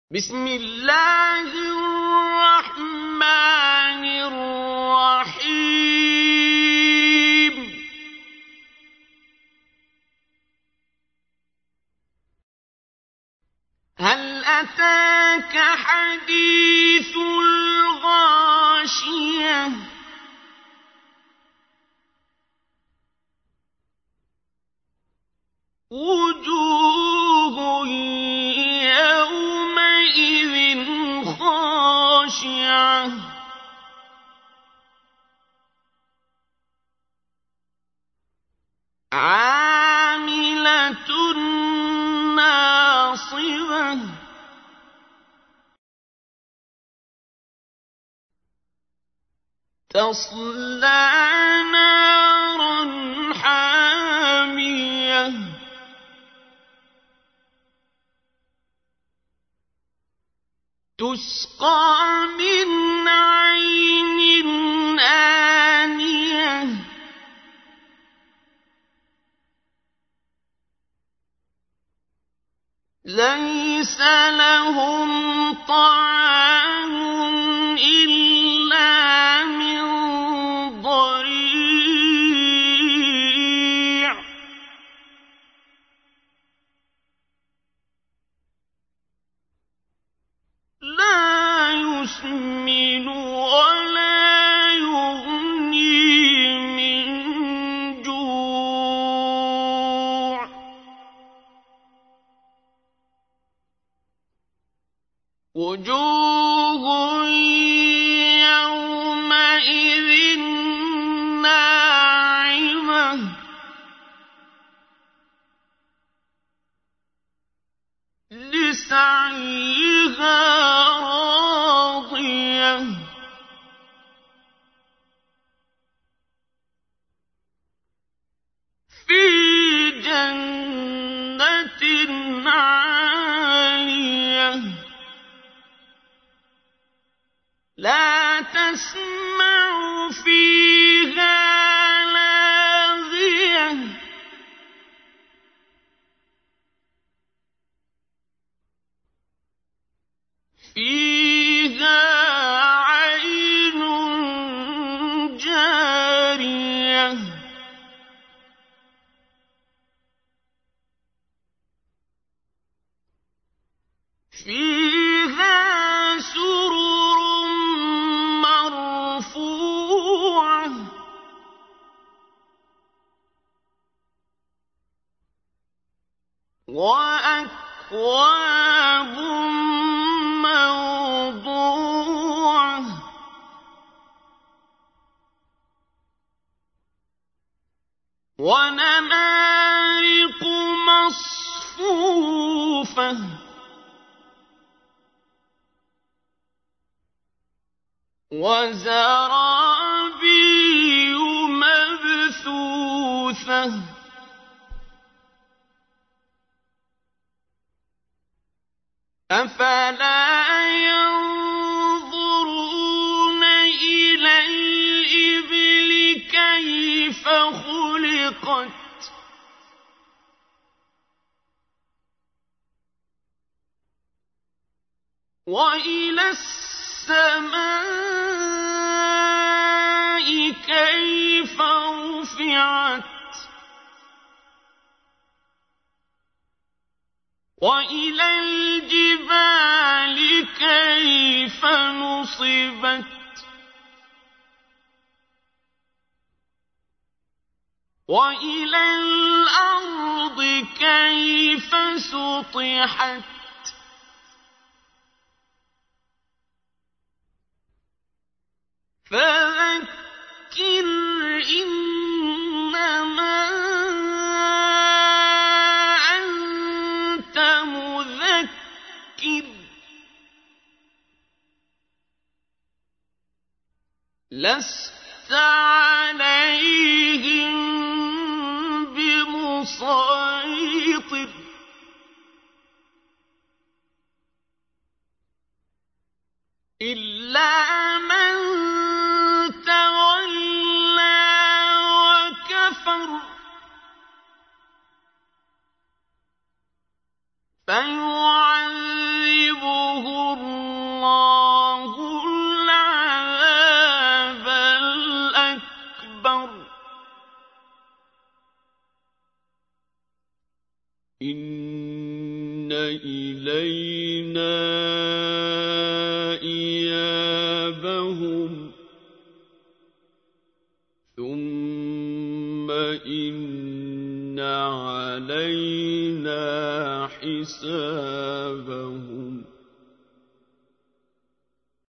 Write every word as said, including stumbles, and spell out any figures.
بسم الله الرحمن الرحيم هل أتاك حديث الغاشية وجوه يومئذ خاشعة عاملة ناصبة تصلى نارا حامية تسقى من عين آنية ليس لهم طعام إلا من ضريع لا يسمن ولا يغني من جوع وجوه يومئذ ناعمة لسعيها راضية في جنة عالية لا تسمع فيها لاغية فيها عين جارية فيها سرر مرفوعة وأكواب موضوعة ونمارق مصفوفة وزرابي مبثوثة أفلا ينظرون إلى الإبل كيف خلقت وإلى السماء كيف رفعت وإلى الجبال كيف نصبت وإلى الأرض كيف سطحت فذكر إنما أنت مذكر لست عليهم بمسيطر إلا من تولى وكفر فيعذبه إن إلينا إيابهم ثم إن علينا حسابهم